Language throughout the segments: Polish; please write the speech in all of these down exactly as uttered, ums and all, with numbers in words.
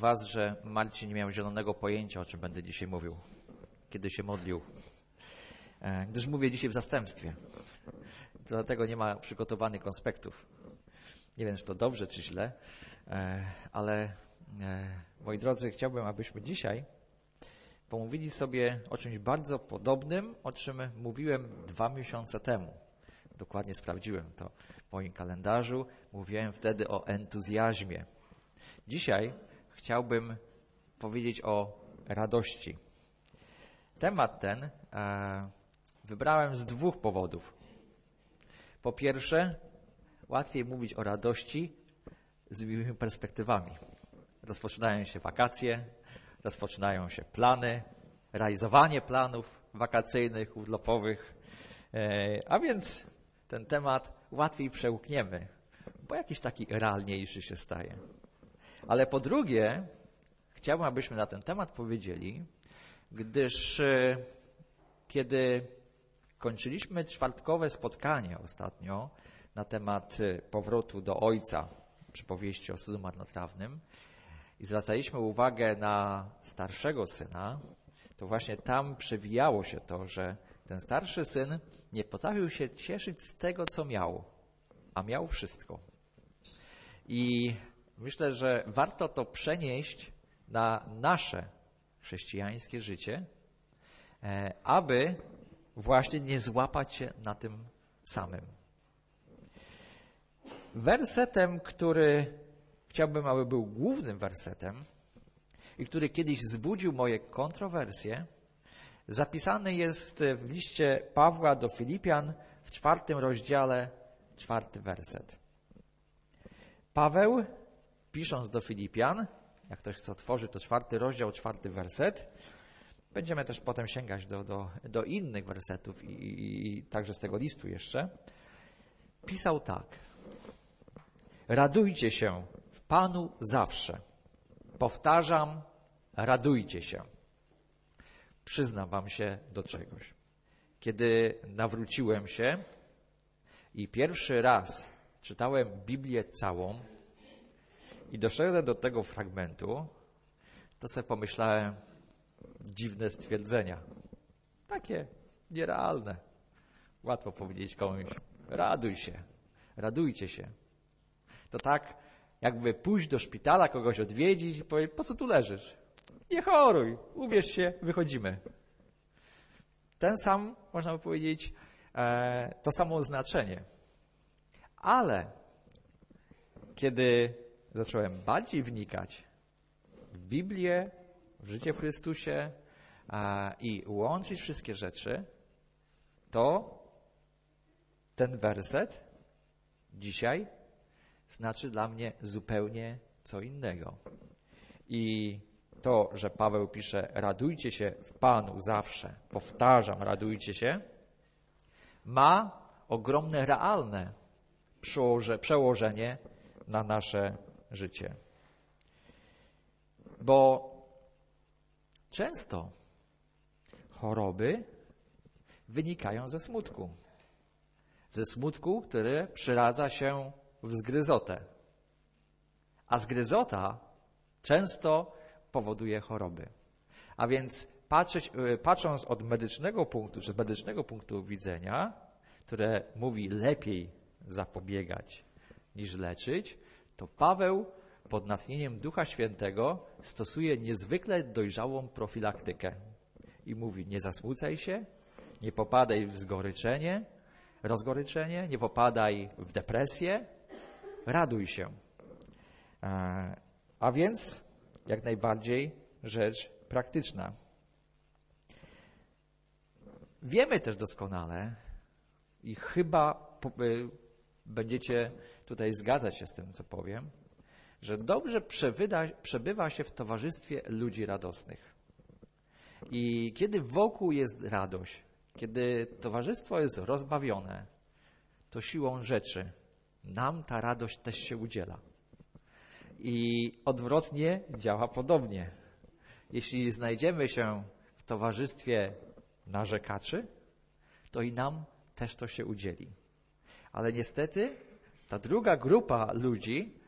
was, że Marcin nie miał zielonego pojęcia, o czym będę dzisiaj mówił, kiedy się modlił. Gdyż mówię dzisiaj w zastępstwie. Dlatego nie ma przygotowanych konspektów. Nie wiem, czy to dobrze, czy źle, ale moi drodzy, chciałbym, abyśmy dzisiaj pomówili sobie o czymś bardzo podobnym, o czym mówiłem dwa miesiące temu. Dokładnie sprawdziłem to w moim kalendarzu. Mówiłem wtedy o entuzjazmie. Dzisiaj chciałbym powiedzieć o radości. Temat ten e, wybrałem z dwóch powodów. Po pierwsze, łatwiej mówić o radości z miłymi perspektywami. Rozpoczynają się wakacje, rozpoczynają się plany, realizowanie planów wakacyjnych, urlopowych, e, a więc ten temat łatwiej przełkniemy, bo jakiś taki realniejszy się staje. Ale po drugie, chciałbym, abyśmy na ten temat powiedzieli, gdyż e, kiedy kończyliśmy czwartkowe spotkanie ostatnio na temat powrotu do Ojca, przypowieści o synu marnotrawnym, i zwracaliśmy uwagę na starszego syna, to właśnie tam przewijało się to, że ten starszy syn nie potrafił się cieszyć z tego, co miał, a miał wszystko. I myślę, że warto to przenieść na nasze chrześcijańskie życie, aby właśnie nie złapać się na tym samym. Wersetem, który chciałbym, aby był głównym wersetem i który kiedyś wzbudził moje kontrowersje, zapisany jest w liście Pawła do Filipian w czwartym rozdziale, czwarty werset. Paweł, pisząc do Filipian, jak ktoś chce otworzyć, to czwarty rozdział, czwarty werset. Będziemy też potem sięgać do, do, do innych wersetów i, i, i także z tego listu jeszcze. Pisał tak. Radujcie się w Panu zawsze. Powtarzam, radujcie się. Przyznam wam się do czegoś. Kiedy nawróciłem się i pierwszy raz czytałem Biblię całą i doszedłem do tego fragmentu, to sobie pomyślałem, dziwne stwierdzenia. Takie nierealne. Łatwo powiedzieć komuś, raduj się, radujcie się. To tak, jakby pójść do szpitala, kogoś odwiedzić i powiedzieć, po co tu leżysz? Nie choruj, ubierz się, wychodzimy. Ten sam, można by powiedzieć, e, to samo znaczenie. Ale kiedy zacząłem bardziej wnikać w Biblię, w życie w Chrystusie a, i łączyć wszystkie rzeczy, to ten werset dzisiaj znaczy dla mnie zupełnie co innego. I to, że Paweł pisze, radujcie się w Panu zawsze, powtarzam, radujcie się, ma ogromne, realne przełożenie na nasze życie. Bo często choroby wynikają ze smutku. Ze smutku, który przyradza się w zgryzotę. A zgryzota często powoduje choroby. A więc patrzeć, patrząc od medycznego punktu, czy z medycznego punktu widzenia, które mówi lepiej zapobiegać niż leczyć, to Paweł pod natchnieniem Ducha Świętego stosuje niezwykle dojrzałą profilaktykę. I mówi, nie zasmucaj się, nie popadaj w zgoryczenie, rozgoryczenie, nie popadaj w depresję, raduj się. A więc jak najbardziej rzecz praktyczna. Wiemy też doskonale i chyba będziecie tutaj zgadzać się z tym, co powiem, że dobrze przebywa, przebywa się w towarzystwie ludzi radosnych. I kiedy wokół jest radość, kiedy towarzystwo jest rozbawione, to siłą rzeczy nam ta radość też się udziela. I odwrotnie działa podobnie. Jeśli znajdziemy się w towarzystwie narzekaczy, to i nam też to się udzieli. Ale niestety ta druga grupa ludzi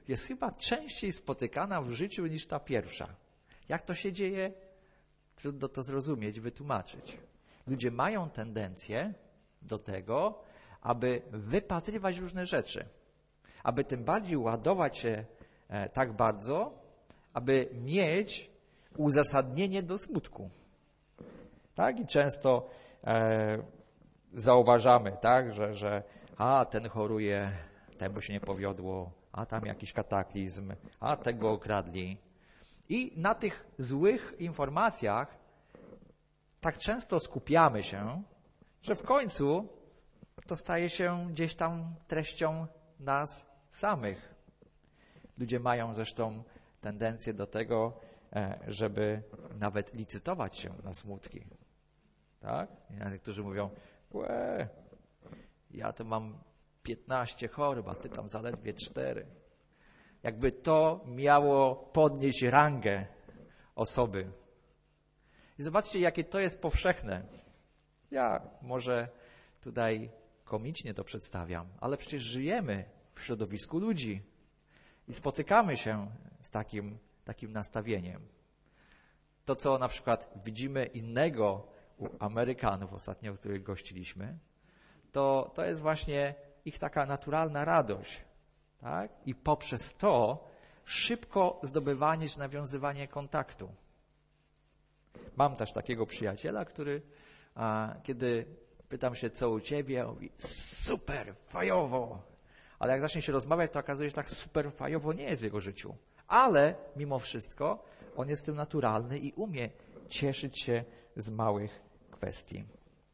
jest chyba częściej spotykana w życiu niż ta pierwsza. Jak to się dzieje? Trudno to zrozumieć, wytłumaczyć. Ludzie mają tendencję do tego, aby wypatrywać różne rzeczy, aby tym bardziej ładować się e, tak bardzo, aby mieć uzasadnienie do smutku. Tak? I często e, zauważamy, tak, że, że a ten choruje, temu się nie powiodło, a tam jakiś kataklizm, a tego okradli. I na tych złych informacjach tak często skupiamy się, że w końcu to staje się gdzieś tam treścią nas samych. Ludzie mają zresztą tendencję do tego, żeby nawet licytować się na smutki. Tak? Niektórzy mówią, łe, ja to mam piętnaście chorób, a ty tam zaledwie cztery. Jakby to miało podnieść rangę osoby. I zobaczcie, jakie to jest powszechne. Ja może tutaj komicznie to przedstawiam, ale przecież żyjemy w środowisku ludzi i spotykamy się z takim, takim nastawieniem. To, co na przykład widzimy innego u Amerykanów ostatnio, których gościliśmy, to, to jest właśnie ich taka naturalna radość. Tak? I poprzez to szybko zdobywanie czy nawiązywanie kontaktu. Mam też takiego przyjaciela, który a, kiedy pytam się, co u ciebie, on mówi, super, fajowo. Ale jak zacznie się rozmawiać, to okazuje się, że tak super fajowo nie jest w jego życiu. Ale mimo wszystko on jest tym naturalny i umie cieszyć się z małych kwestii.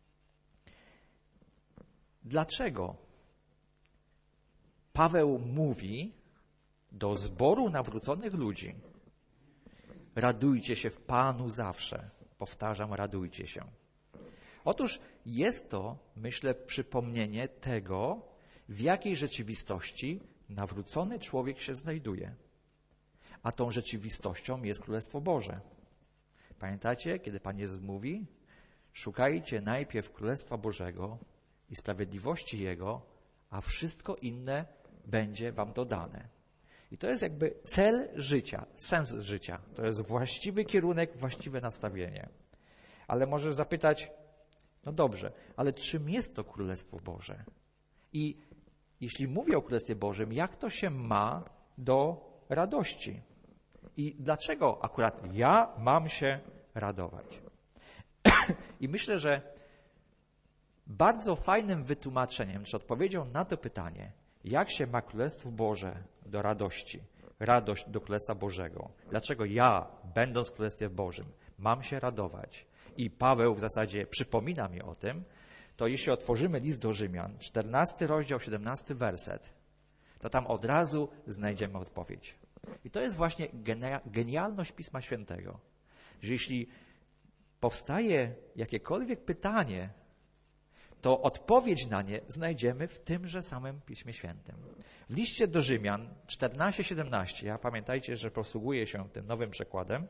Dlaczego Paweł mówi do zboru nawróconych ludzi: radujcie się w Panu zawsze. Powtarzam, radujcie się. Otóż jest to, myślę, przypomnienie tego, w jakiej rzeczywistości nawrócony człowiek się znajduje. A tą rzeczywistością jest Królestwo Boże. Pamiętacie, kiedy Pan Jezus mówi: szukajcie najpierw Królestwa Bożego i sprawiedliwości Jego, a wszystko inne będzie wam dodane. I to jest jakby cel życia, sens życia. To jest właściwy kierunek, właściwe nastawienie. Ale możesz zapytać, no dobrze, ale czym jest to Królestwo Boże? I jeśli mówię o Królestwie Bożym, jak to się ma do radości? I dlaczego akurat ja mam się radować? I myślę, że bardzo fajnym wytłumaczeniem, czy odpowiedzią na to pytanie, jak się ma Królestwo Boże do radości, radość do Królestwa Bożego, dlaczego ja, będąc w Królestwie Bożym, mam się radować, i Paweł w zasadzie przypomina mi o tym, to jeśli otworzymy list do Rzymian, czternasty rozdział, siedemnasty werset, to tam od razu znajdziemy odpowiedź. I to jest właśnie genialność Pisma Świętego, że jeśli powstaje jakiekolwiek pytanie, to odpowiedź na nie znajdziemy w tymże samym Piśmie Świętym. W liście do Rzymian czternaście siedemnaście, ja pamiętajcie, że posługuję się tym nowym przekładem,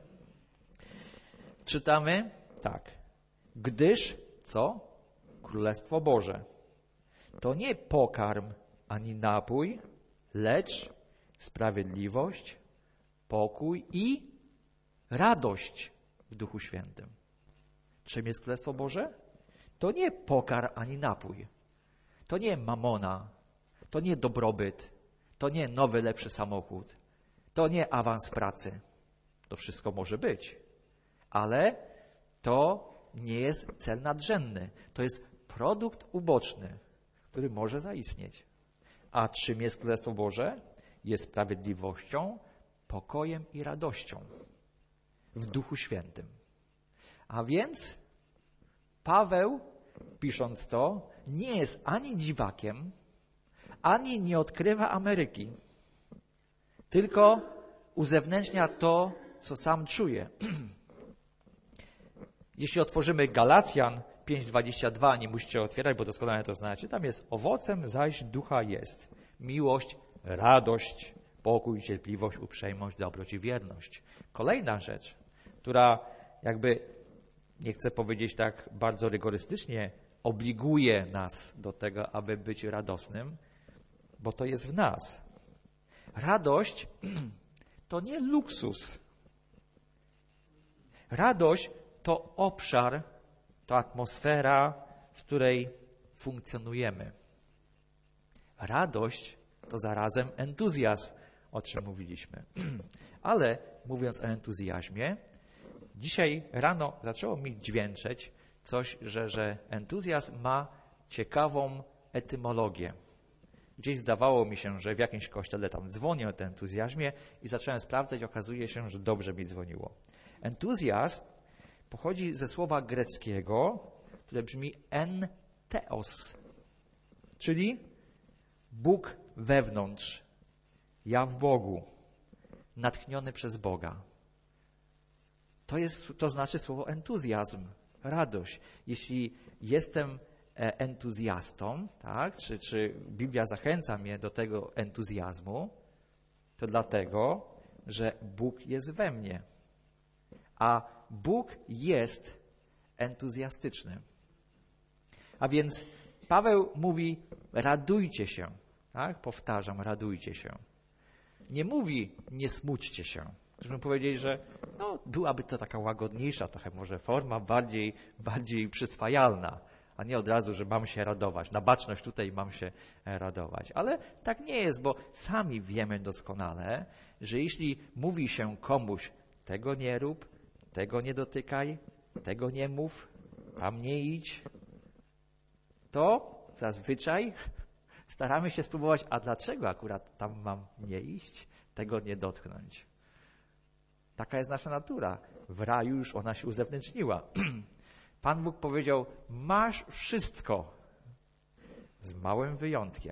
czytamy tak: gdyż co? Królestwo Boże to nie pokarm ani napój, lecz sprawiedliwość, pokój i radość w Duchu Świętym. Czym jest Królestwo Boże? To nie pokarm ani napój. To nie mamona. To nie dobrobyt. To nie nowy, lepszy samochód. To nie awans pracy. To wszystko może być. Ale to nie jest cel nadrzędny. To jest produkt uboczny, który może zaistnieć. A czym jest Królestwo Boże? Jest sprawiedliwością, pokojem i radością w Duchu Świętym. A więc Paweł, pisząc to, nie jest ani dziwakiem, ani nie odkrywa Ameryki, tylko uzewnętrznia to, co sam czuje. Jeśli otworzymy Galacjan pięć dwadzieścia dwa, nie musicie otwierać, bo doskonale to znacie, tam jest: owocem zaś ducha jest miłość, radość, pokój, cierpliwość, uprzejmość, dobroć i wierność. Kolejna rzecz, która jakby, nie chcę powiedzieć tak bardzo rygorystycznie, obliguje nas do tego, aby być radosnym, bo to jest w nas. Radość to nie luksus. Radość to obszar, to atmosfera, w której funkcjonujemy. Radość to zarazem entuzjazm, o czym mówiliśmy. Ale mówiąc o entuzjazmie, dzisiaj rano zaczęło mi dźwięczeć coś, że, że entuzjazm ma ciekawą etymologię. Gdzieś zdawało mi się, że w jakimś kościele tam dzwoni o tym entuzjazmie i zacząłem sprawdzać, okazuje się, że dobrze mi dzwoniło. Entuzjazm pochodzi ze słowa greckiego, które brzmi entheos, czyli Bóg wewnątrz, ja w Bogu, natchniony przez Boga. To jest, to znaczy słowo entuzjazm, radość. Jeśli jestem entuzjastą, tak, czy, czy Biblia zachęca mnie do tego entuzjazmu, to dlatego, że Bóg jest we mnie. A Bóg jest entuzjastyczny. A więc Paweł mówi, radujcie się. Tak? Powtarzam, radujcie się. Nie mówi, nie smućcie się. Żebyśmy powiedzieli, że no, byłaby to taka łagodniejsza trochę może forma, bardziej, bardziej przyswajalna, a nie od razu, że mam się radować. Na baczność tutaj mam się radować. Ale tak nie jest, bo sami wiemy doskonale, że jeśli mówi się komuś, tego nie rób, tego nie dotykaj, tego nie mów, tam nie idź, to zazwyczaj staramy się spróbować, a dlaczego akurat tam mam nie iść, tego nie dotknąć. Taka jest nasza natura. W raju już ona się uzewnętrzniła. Pan Bóg powiedział, masz wszystko, z małym wyjątkiem.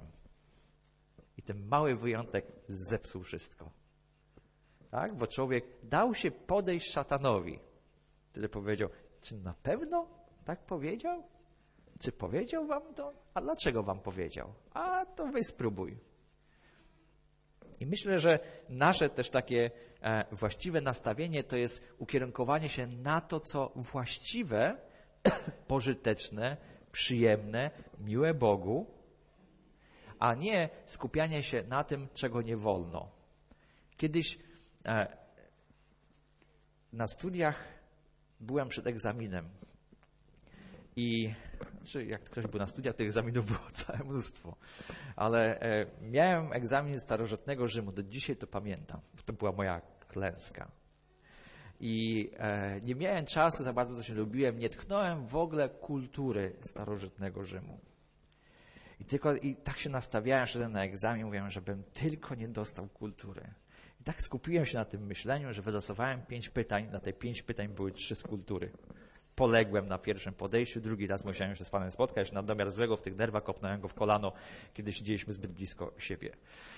I ten mały wyjątek zepsuł wszystko. Tak? Bo człowiek dał się podejść szatanowi, który powiedział, czy na pewno tak powiedział? Czy powiedział wam to? A dlaczego wam powiedział? A to weź spróbuj. I myślę, że nasze też takie e, właściwe nastawienie to jest ukierunkowanie się na to, co właściwe, pożyteczne, przyjemne, miłe Bogu, a nie skupianie się na tym, czego nie wolno. Kiedyś e, na studiach byłem przed egzaminem i znaczy jak ktoś był na studiach, to egzaminów było całe mnóstwo, ale e, miałem egzamin z starożytnego Rzymu, do dzisiaj to pamiętam, to była moja klęska. I e, nie miałem czasu, za bardzo to się lubiłem, nie tknąłem w ogóle kultury starożytnego Rzymu. I, tylko, I tak się nastawiałem, szedłem na egzamin, mówiłem, żebym tylko nie dostał kultury. I tak skupiłem się na tym myśleniu, że wylosowałem pięć pytań, na te pięć pytań były trzy z kultury. Poległem na pierwszym podejściu, drugi raz musiałem się z Panem spotkać, na domiar złego w tych nerwach kopnąłem go w kolano, kiedy siedzieliśmy zbyt blisko siebie.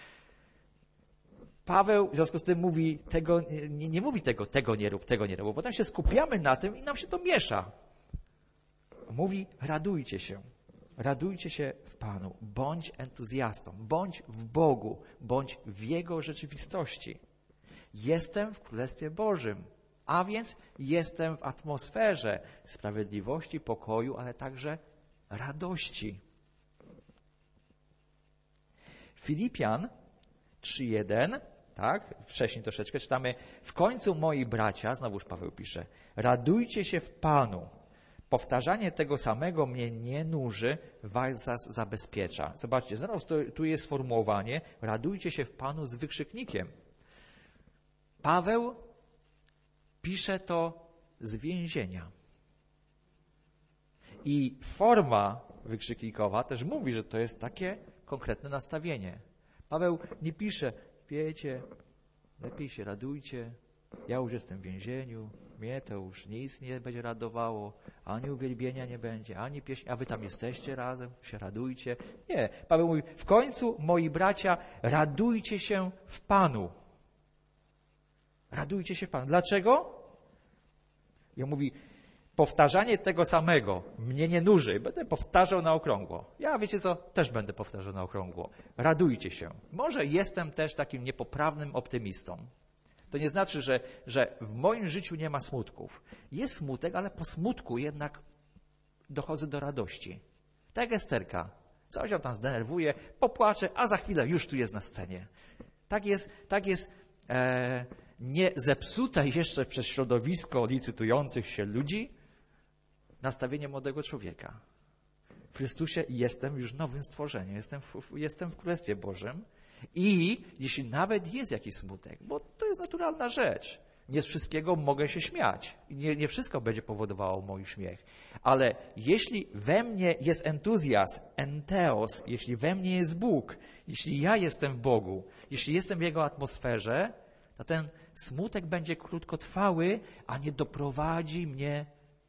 Paweł w związku z tym mówi, tego, nie, nie mówi tego, tego nie rób, tego nie rób, bo potem się skupiamy na tym i nam się to miesza. Mówi, radujcie się, radujcie się w Panu, bądź entuzjastą, bądź w Bogu, bądź w Jego rzeczywistości. Jestem w Królestwie Bożym, a więc jestem w atmosferze sprawiedliwości, pokoju, ale także radości. Filipian trzy jeden, tak, wcześniej troszeczkę czytamy, w końcu moi bracia, znowuż Paweł pisze, radujcie się w Panu. Powtarzanie tego samego mnie nie nuży, was zabezpiecza. Zobaczcie, znowu tu jest sformułowanie, radujcie się w Panu z wykrzyknikiem. Paweł pisze to z więzienia. I forma wykrzyknikowa też mówi, że to jest takie konkretne nastawienie. Paweł nie pisze, wiecie, lepiej się radujcie, ja już jestem w więzieniu, mnie to już nic nie będzie radowało, ani uwielbienia nie będzie, ani pieśni, a wy tam jesteście razem, się radujcie. Nie, Paweł mówi, w końcu, moi bracia, radujcie się w Panu. Radujcie się w Panu. Dlaczego? I on mówi, powtarzanie tego samego mnie nie nuży, będę powtarzał na okrągło. Ja, wiecie co, też będę powtarzał na okrągło. Radujcie się. Może jestem też takim niepoprawnym optymistą. To nie znaczy, że, że w moim życiu nie ma smutków. Jest smutek, ale po smutku jednak dochodzę do radości. Tak jak Esterka. Coś ją tam zdenerwuje, popłacze, a za chwilę już tu jest na scenie. Tak jest, tak jest e, nie zepsute jeszcze przez środowisko licytujących się ludzi nastawienie młodego człowieka. W Chrystusie jestem już nowym stworzeniem, jestem w, jestem w Królestwie Bożym i jeśli nawet jest jakiś smutek, bo to jest naturalna rzecz, nie z wszystkiego mogę się śmiać i nie, nie wszystko będzie powodowało mój śmiech, ale jeśli we mnie jest entuzjazm, enteos, jeśli we mnie jest Bóg, jeśli ja jestem w Bogu, jeśli jestem w Jego atmosferze, to ten smutek będzie krótkotrwały, a nie doprowadzi mnie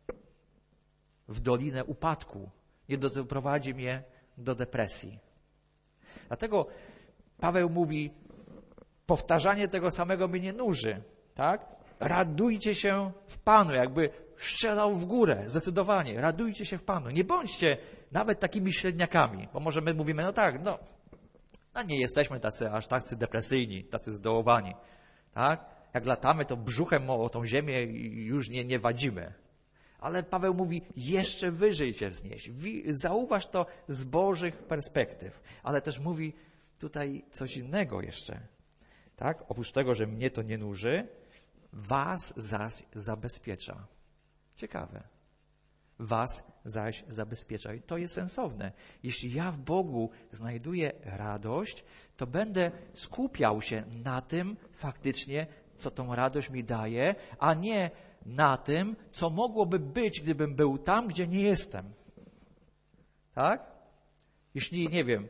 w dolinę upadku, nie doprowadzi mnie do depresji. Dlatego Paweł mówi, powtarzanie tego samego mnie nie nuży, tak? Radujcie się w Panu, jakby strzelał w górę, zdecydowanie, radujcie się w Panu. Nie bądźcie nawet takimi średniakami, bo może my mówimy, no tak, no, no nie jesteśmy tacy aż tacy depresyjni, tacy zdołowani, tak? Jak latamy, to brzuchem o tą ziemię już nie, nie wadzimy. Ale Paweł mówi, jeszcze wyżej się wznieść. Zauważ to z Bożych perspektyw. Ale też mówi tutaj coś innego jeszcze. Tak? Oprócz tego, że mnie to nie nuży, was zaś zabezpiecza. Ciekawe. Was zaś zabezpiecza. I to jest sensowne. Jeśli ja w Bogu znajduję radość, to będę skupiał się na tym faktycznie, co tą radość mi daje, a nie na tym, co mogłoby być, gdybym był tam, gdzie nie jestem. Tak? Jeśli, nie wiem,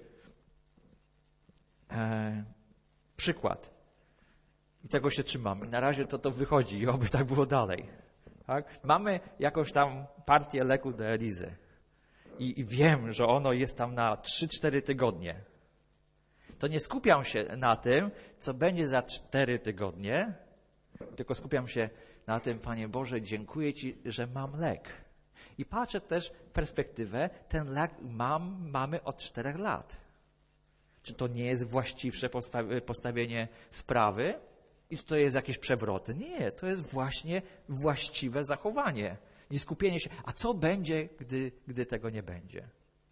e, przykład. I tego się trzymam. I na razie to to wychodzi i oby tak było dalej. Tak? Mamy jakąś tam partię leku do Elizy. I, I wiem, że ono jest tam na trzy cztery tygodnie. To nie skupiam się na tym, co będzie za cztery tygodnie, tylko skupiam się na tym, Panie Boże, dziękuję Ci, że mam lek. I patrzę też w perspektywę, ten lek mam, mamy od czterech lat. Czy to nie jest właściwsze postawi- postawienie sprawy? I czy to jest jakieś przewroty? Nie, to jest właśnie właściwe zachowanie. Nie skupienie się, a co będzie, gdy, gdy tego nie będzie?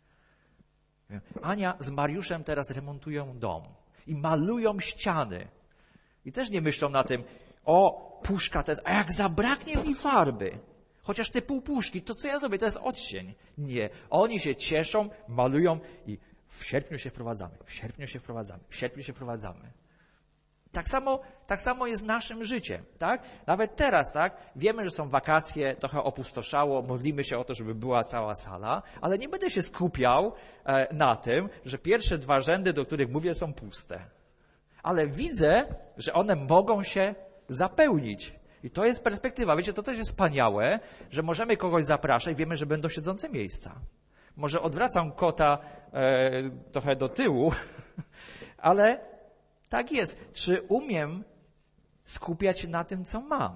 Ania z Mariuszem teraz remontują dom i malują ściany. I też nie myślą na tym, o, puszka to jest, a jak zabraknie mi farby, chociaż te półpuszki, to co ja zrobię, to jest odcień. Nie, oni się cieszą, malują i w sierpniu się wprowadzamy, w sierpniu się wprowadzamy, w sierpniu się wprowadzamy. Tak samo, tak samo jest naszym życiem, tak? Nawet teraz, tak? Wiemy, że są wakacje, trochę opustoszało, modlimy się o to, żeby była cała sala, ale nie będę się skupiał e, na tym, że pierwsze dwa rzędy, do których mówię, są puste. Ale widzę, że one mogą się zapełnić. I to jest perspektywa. Wiecie, to też jest wspaniałe, że możemy kogoś zapraszać, wiemy, że będą siedzące miejsca. Może odwracam kota e, trochę do tyłu, ale tak jest. Czy umiem skupiać się na tym, co mam?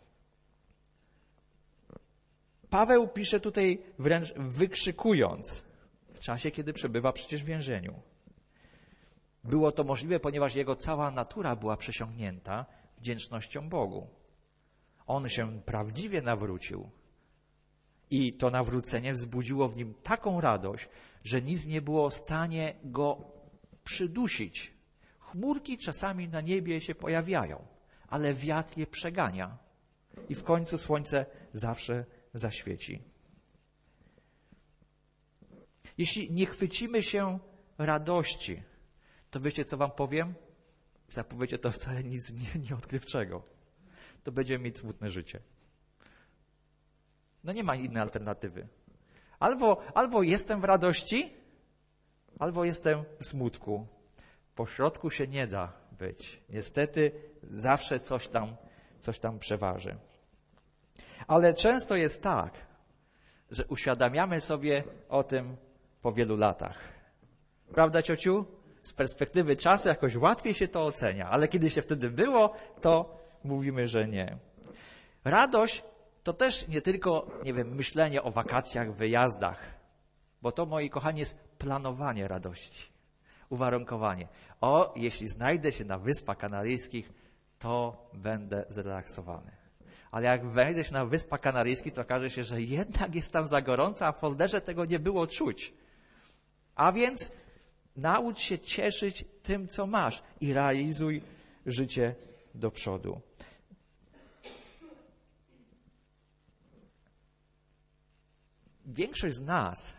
Paweł pisze tutaj wręcz wykrzykując, w czasie, kiedy przebywa przecież w więzieniu. Było to możliwe, ponieważ jego cała natura była przesiąknięta wdzięcznością Bogu. On się prawdziwie nawrócił i to nawrócenie wzbudziło w nim taką radość, że nic nie było w stanie go przydusić. Chmurki czasami na niebie się pojawiają, ale wiatr je przegania i w końcu słońce zawsze zaświeci. Jeśli nie chwycimy się radości, to wiecie, co wam powiem? Zapowiecie to wcale nic nie, nieodkrywczego. To będziemy mieć smutne życie. No nie ma innej alternatywy. Albo, albo jestem w radości, albo jestem w smutku. Po środku się nie da być. Niestety zawsze coś tam, coś tam przeważy. Ale często jest tak, że uświadamiamy sobie o tym po wielu latach. Prawda, ciociu? Z perspektywy czasu jakoś łatwiej się to ocenia, ale kiedy się wtedy było, to mówimy, że nie. Radość to też nie tylko, nie wiem, myślenie o wakacjach, wyjazdach, bo to, moi kochani, jest planowanie radości, uwarunkowanie. O, jeśli znajdę się na Wyspach Kanaryjskich, to będę zrelaksowany. Ale jak wejdę się na Wyspach Kanaryjskich, to okaże się, że jednak jest tam za gorąco, a w folderze tego nie było czuć. A więc naucz się cieszyć tym, co masz i realizuj życie do przodu. Większość z nas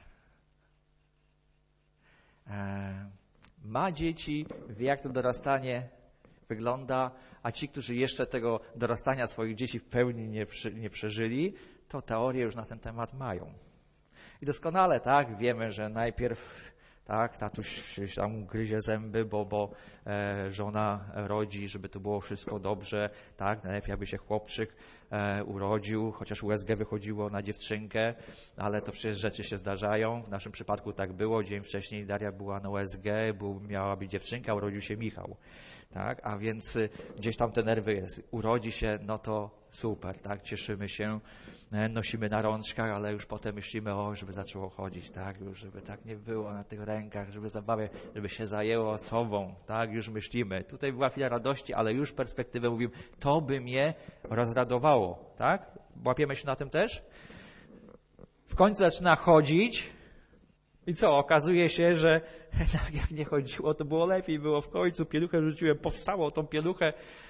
e, ma dzieci, wie jak to dorastanie wygląda, a ci, którzy jeszcze tego dorastania swoich dzieci w pełni nie, przy, nie przeżyli, to teorię już na ten temat mają. I doskonale tak wiemy, że najpierw tak, tatuś tam gryzie zęby, bo, bo e, żona rodzi, żeby to było wszystko dobrze, tak, najlepiej aby się chłopczyk e, urodził, chociaż U S G wychodziło na dziewczynkę, ale to przecież rzeczy się zdarzają. W naszym przypadku tak było, dzień wcześniej Daria była na U S G, był, miała być dziewczynka, urodził się Michał, tak, a więc y, gdzieś tam te nerwy jest, urodzi się, no to super, tak, cieszymy się, nosimy na rączkach, ale już potem myślimy, o, żeby zaczęło chodzić, tak, już żeby tak nie było na tych rękach, żeby zabawie, żeby się zajęło sobą, tak, już myślimy. Tutaj była chwila radości, ale już perspektywę mówimy, to by mnie rozradowało, tak? Łapiemy się na tym też? W końcu zaczyna chodzić i co? Okazuje się, że jak nie chodziło, to było lepiej, było w końcu, pieluchę rzuciłem, possało tą pieluchę,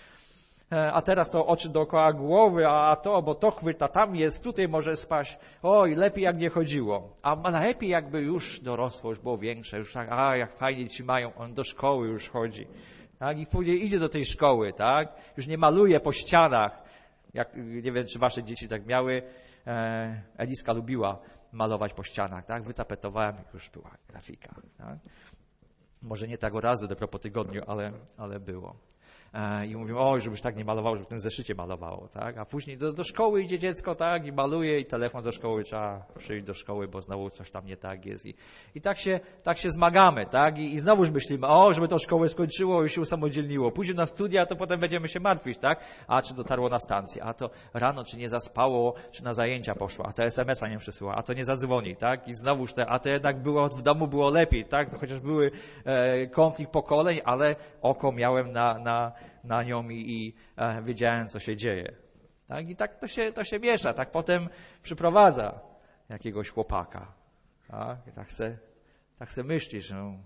a teraz to oczy dookoła głowy, a to, bo to chwyta, tam jest, tutaj może spaść. Oj, lepiej jak nie chodziło. A najlepiej jakby już dorosło, już było większe, już tak, a jak fajnie ci mają, on do szkoły już chodzi. Tak? I później idzie do tej szkoły, tak? Już nie maluje po ścianach. Jak, nie wiem, czy wasze dzieci tak miały. E, Eliska lubiła malować po ścianach, tak? Wytapetowałem, już była grafika. Tak? Może nie tak o razu, dopiero po tygodniu, ale, ale było. I mówią, oj, żebyś tak nie malowało, żeby w tym zeszycie malowało, tak? A później do, do szkoły idzie dziecko, tak? I maluje i telefon do szkoły, trzeba przyjść do szkoły, bo znowu coś tam nie tak jest. I, i tak się, tak się zmagamy, tak? I, i znowuż myślimy, o, żeby to szkołę skończyło i się usamodzielniło. Pójdzie na studia, to potem będziemy się martwić, tak? A czy dotarło na stację? A to rano, czy nie zaspało, czy na zajęcia poszło? A to es em es a nie przysłała, a to nie zadzwoni, tak? I znowuż te, a to jednak było, w domu było lepiej, tak? To chociaż były e, konflikt pokoleń, ale oko miałem na, na na nią i, i e, wiedziałem, co się dzieje. Tak? I tak to się, to się miesza. Tak potem przyprowadza jakiegoś chłopaka. Tak? I tak se, tak se myśli, że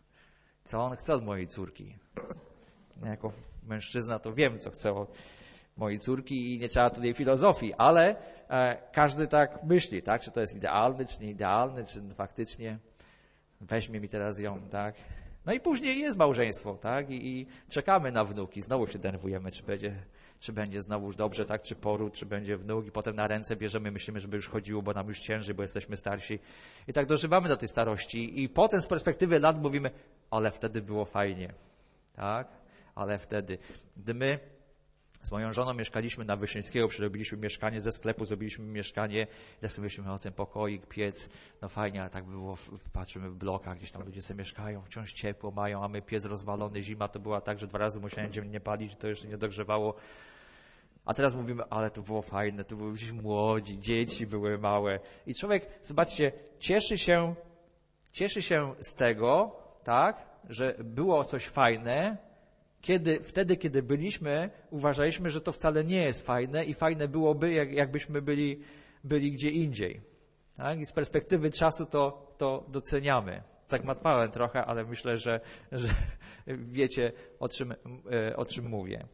co on chce od mojej córki. Jako mężczyzna to wiem, co chce od mojej córki i nie trzeba tutaj filozofii, ale e, każdy tak myśli, tak? Czy to jest idealny, czy nie idealny, czy faktycznie weźmie mi teraz ją, tak? No i później jest małżeństwo, tak? I, i czekamy na wnuki. Znowu się denerwujemy, czy będzie, czy będzie znowuż dobrze, tak? Czy poród, czy będzie wnuk. I potem na ręce bierzemy, myślimy, żeby już chodziło, bo nam już ciężej, bo jesteśmy starsi. I tak dożywamy do tej starości. I potem z perspektywy lat mówimy, ale wtedy było fajnie, tak? Ale wtedy, gdy my z moją żoną mieszkaliśmy na Wyszyńskiego, przerobiliśmy mieszkanie ze sklepu, zrobiliśmy mieszkanie i tak sobie myślimy o ten pokoik, piec, no fajnie, ale tak było, patrzymy w blokach, gdzieś tam ludzie sobie mieszkają, wciąż ciepło mają, a my piec rozwalony, zima to była tak, że dwa razy musiałem dziennie palić, to jeszcze nie dogrzewało. A teraz mówimy, ale to było fajne, to były gdzieś młodzi, dzieci były małe. I człowiek, zobaczcie, cieszy się, cieszy się z tego, tak, że było coś fajne, Kiedy, wtedy, kiedy byliśmy, uważaliśmy, że to wcale nie jest fajne i fajne byłoby, jak, jakbyśmy byli, byli gdzie indziej. Tak? I z perspektywy czasu to, to doceniamy. Zagmatwałem trochę, ale myślę, że, że wiecie, o czym, o czym mówię.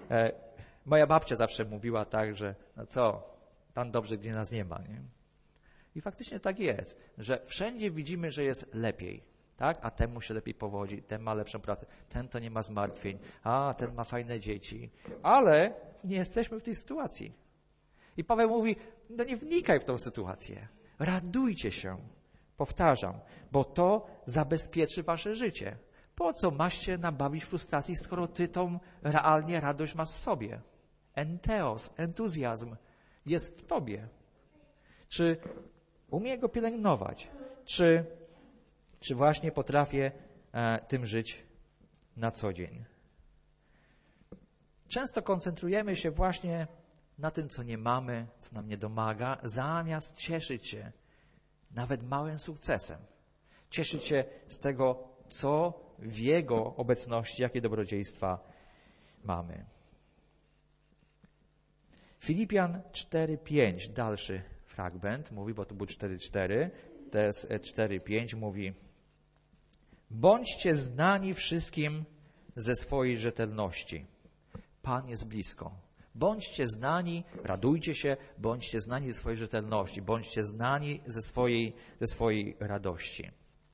Moja babcia zawsze mówiła tak, że no co, Pan dobrze, gdzie nas nie ma. Nie? I faktycznie tak jest, że wszędzie widzimy, że jest lepiej. Tak? A temu się lepiej powodzi, ten ma lepszą pracę, ten to nie ma zmartwień, a ten ma fajne dzieci. Ale nie jesteśmy w tej sytuacji. I Paweł mówi, no nie wnikaj w tą sytuację. Radujcie się, powtarzam, bo to zabezpieczy wasze życie. Po co masz się nabawić frustracji, skoro ty tą realnie radość masz w sobie? Enteos, entuzjazm jest w tobie. Czy umie go pielęgnować? Czy Czy właśnie potrafię e, tym żyć na co dzień? Często koncentrujemy się właśnie na tym, co nie mamy, co nam nie domaga, zamiast cieszyć się nawet małym sukcesem. Cieszyć się z tego, co w Jego obecności, jakie dobrodziejstwa mamy. Filipian cztery pięć, dalszy fragment, mówi, bo to był cztery cztery, to jest cztery pięć, mówi: Bądźcie znani wszystkim ze swojej rzetelności. Pan jest blisko. Bądźcie znani, radujcie się, bądźcie znani ze swojej rzetelności, bądźcie znani ze swojej, ze swojej radości.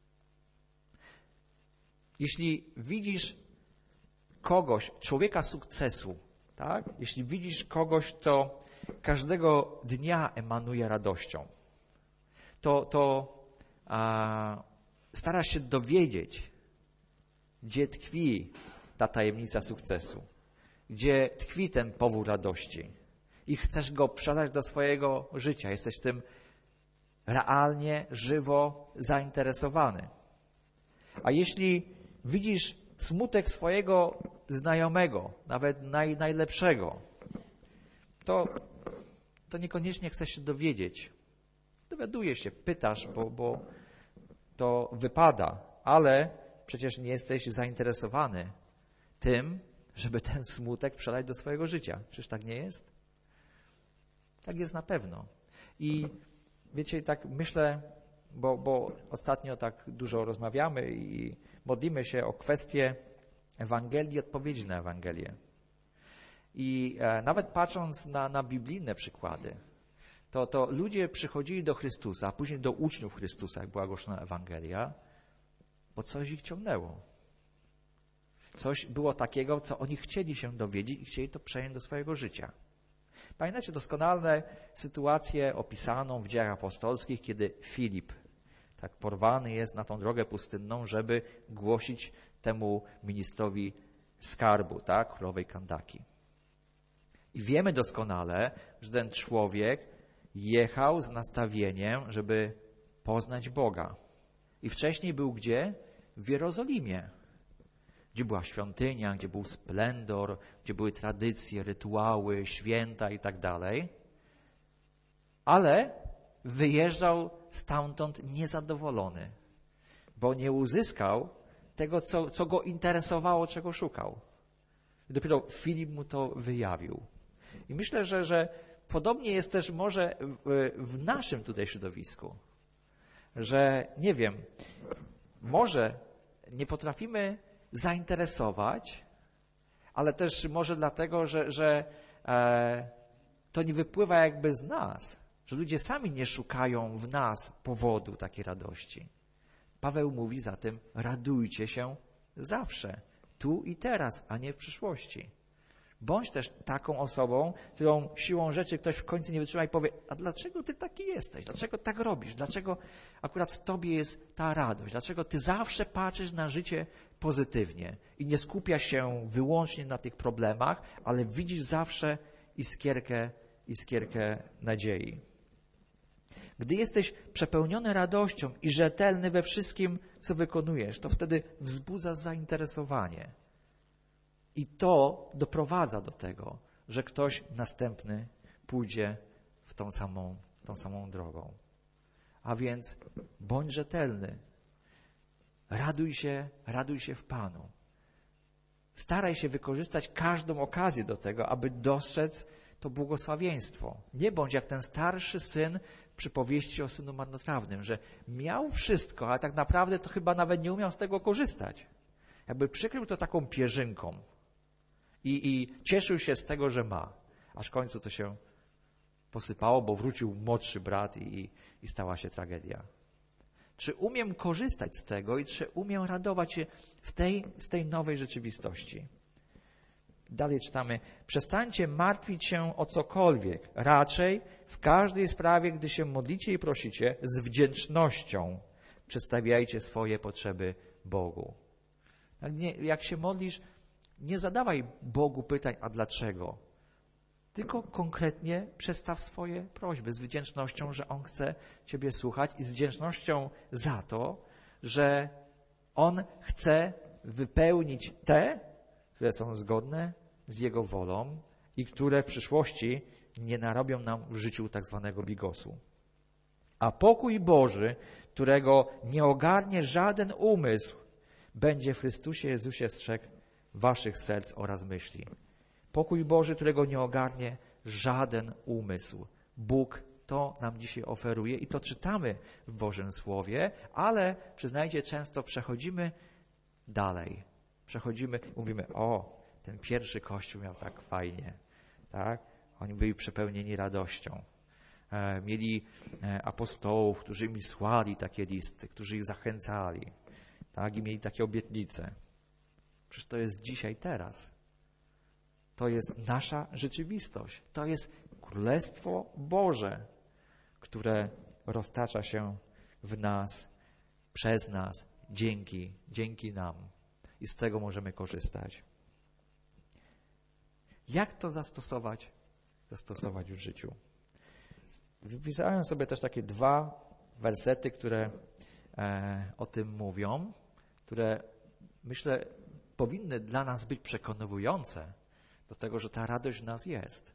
Jeśli widzisz kogoś, człowieka sukcesu, tak? Jeśli widzisz kogoś, kto każdego dnia emanuje radością, to, to a, starasz się dowiedzieć, gdzie tkwi ta tajemnica sukcesu, gdzie tkwi ten powód radości i chcesz go przekazać do swojego życia. Jesteś tym realnie, żywo zainteresowany. A jeśli widzisz smutek swojego znajomego, nawet naj, najlepszego, to, to niekoniecznie chcesz się dowiedzieć. Dowiadujesz się, pytasz, bo, bo to wypada, ale przecież nie jesteś zainteresowany tym, żeby ten smutek przelać do swojego życia. Czyż tak nie jest? Tak jest na pewno. I wiecie, tak myślę, bo, bo ostatnio tak dużo rozmawiamy i modlimy się o kwestię Ewangelii, odpowiedzi na Ewangelię. I e, nawet patrząc na, na biblijne przykłady, to, to ludzie przychodzili do Chrystusa, a później do uczniów Chrystusa, jak była głoszona Ewangelia, bo coś ich ciągnęło. Coś było takiego, co oni chcieli się dowiedzieć i chcieli to przejąć do swojego życia. Pamiętacie doskonale sytuację opisaną w Dziejach Apostolskich, kiedy Filip tak porwany jest na tą drogę pustynną, żeby głosić temu ministrowi skarbu, tak, królowej Kandaki. I wiemy doskonale, że ten człowiek jechał z nastawieniem, żeby poznać Boga. I wcześniej był gdzie? W Jerozolimie, gdzie była świątynia, gdzie był splendor, gdzie były tradycje, rytuały, święta i tak dalej. Ale wyjeżdżał stamtąd niezadowolony, bo nie uzyskał tego, co, co go interesowało, czego szukał. I dopiero Filip mu to wyjawił. I myślę, że, że podobnie jest też może w, w naszym tutaj środowisku, że nie wiem, może nie potrafimy zainteresować, ale też może dlatego, że, że e, to nie wypływa jakby z nas, że ludzie sami nie szukają w nas powodu takiej radości. Paweł mówi zatem, radujcie się zawsze, tu i teraz, a nie w przyszłości. Bądź też taką osobą, którą siłą rzeczy ktoś w końcu nie wytrzyma i powie, a dlaczego ty taki jesteś? Dlaczego tak robisz? Dlaczego akurat w tobie jest ta radość? Dlaczego ty zawsze patrzysz na życie pozytywnie i nie skupiasz się wyłącznie na tych problemach, ale widzisz zawsze iskierkę, iskierkę nadziei? Gdy jesteś przepełniony radością i rzetelny we wszystkim, co wykonujesz, to wtedy wzbudza zainteresowanie. I to doprowadza do tego, że ktoś następny pójdzie w tą samą, tą samą drogą. A więc bądź rzetelny. Raduj się, raduj się w Panu. Staraj się wykorzystać każdą okazję do tego, aby dostrzec to błogosławieństwo. Nie bądź jak ten starszy syn w przypowieści o synu marnotrawnym, że miał wszystko, ale tak naprawdę to chyba nawet nie umiał z tego korzystać. Jakby przykrył to taką pierzynką i, i cieszył się z tego, że ma. Aż w końcu to się posypało, bo wrócił młodszy brat i, i stała się tragedia. Czy umiem korzystać z tego i czy umiem radować się w tej, z tej nowej rzeczywistości? Dalej czytamy, przestańcie martwić się o cokolwiek, raczej w każdej sprawie, gdy się modlicie i prosicie, z wdzięcznością przedstawiajcie swoje potrzeby Bogu. Nie, jak się modlisz, nie zadawaj Bogu pytań, a dlaczego? Tylko konkretnie przedstaw swoje prośby z wdzięcznością, że On chce Ciebie słuchać i z wdzięcznością za to, że On chce wypełnić te, które są zgodne z Jego wolą i które w przyszłości nie narobią nam w życiu tak zwanego bigosu. A pokój Boży, którego nie ogarnie żaden umysł, będzie w Chrystusie Jezusie strzegł waszych serc oraz myśli. Pokój Boży, którego nie ogarnie żaden umysł. Bóg to nam dzisiaj oferuje i to czytamy w Bożym Słowie, ale przyznajcie, często przechodzimy dalej. Przechodzimy, mówimy, o, ten pierwszy Kościół miał tak fajnie, tak? Oni byli przepełnieni radością. E, mieli e, apostołów, którzy im słali takie listy, którzy ich zachęcali, tak? I mieli takie obietnice. Przecież to jest dzisiaj, teraz. To jest nasza rzeczywistość. To jest Królestwo Boże, które roztacza się w nas, przez nas, dzięki, dzięki nam. I z tego możemy korzystać. Jak to zastosować? Zastosować w życiu. Wypisałem sobie też takie dwa wersety, które e, o tym mówią, które myślę powinny dla nas być przekonujące do tego, że ta radość w nas jest.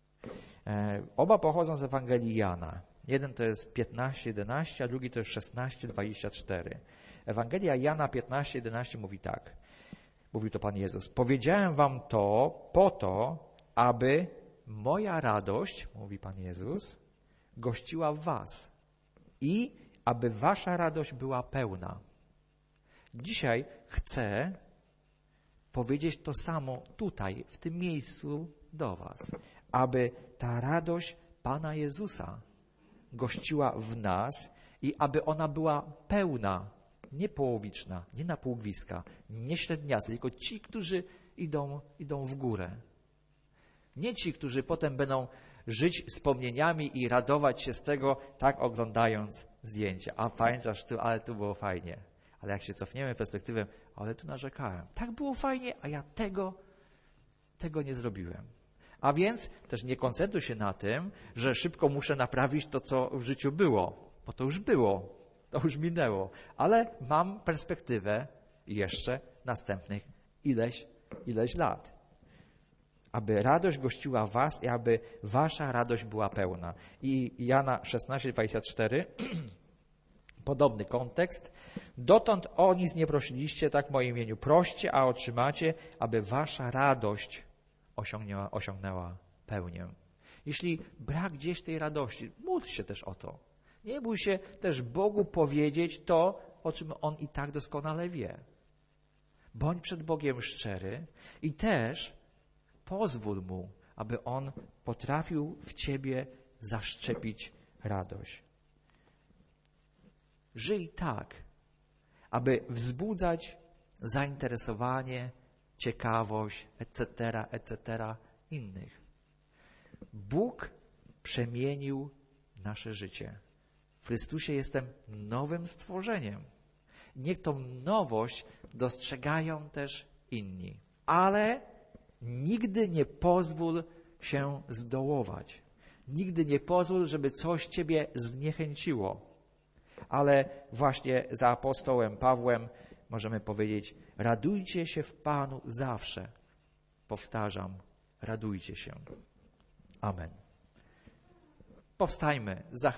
E, oba pochodzą z Ewangelii Jana. Jeden to jest piętnaście jedenaście, a drugi to jest szesnaście dwadzieścia cztery. Ewangelia Jana piętnaście jedenaście mówi tak. Mówił to Pan Jezus. Powiedziałem wam to po to, aby moja radość, mówi Pan Jezus, gościła w was i aby wasza radość była pełna. Dzisiaj chcę powiedzieć to samo tutaj, w tym miejscu do was, aby ta radość Pana Jezusa gościła w nas i aby ona była pełna, nie połowiczna, nie na półgwiska, nie średniacy, tylko ci, którzy idą, idą w górę. Nie ci, którzy potem będą żyć wspomnieniami i radować się z tego, tak oglądając zdjęcia. A fajnie, tu, ale tu było fajnie. Ale jak się cofniemy perspektywę, ale tu narzekałem. Tak było fajnie, a ja tego, tego nie zrobiłem. A więc też nie koncentruj się na tym, że szybko muszę naprawić to, co w życiu było, bo to już było, to już minęło. Ale mam perspektywę jeszcze następnych ileś, ileś lat. Aby radość gościła was i aby wasza radość była pełna. I Jana szesnaście dwadzieścia cztery, podobny kontekst. Dotąd o nic nie prosiliście, tak w moim imieniu proście, a otrzymacie, aby wasza radość osiągnęła, osiągnęła pełnię. Jeśli brak gdzieś tej radości, módl się też o to. Nie bój się też Bogu powiedzieć to, o czym On i tak doskonale wie. Bądź przed Bogiem szczery i też pozwól Mu, aby On potrafił w ciebie zaszczepić radość. Żyj tak, aby wzbudzać zainteresowanie, ciekawość, et cetera, et cetera innych. Bóg przemienił nasze życie. W Chrystusie jestem nowym stworzeniem. Niech tą nowość dostrzegają też inni. Ale nigdy nie pozwól się zdołować. Nigdy nie pozwól, żeby coś ciebie zniechęciło. Ale właśnie za apostołem Pawłem możemy powiedzieć, radujcie się w Panu zawsze. Powtarzam, radujcie się. Amen. Powstajmy.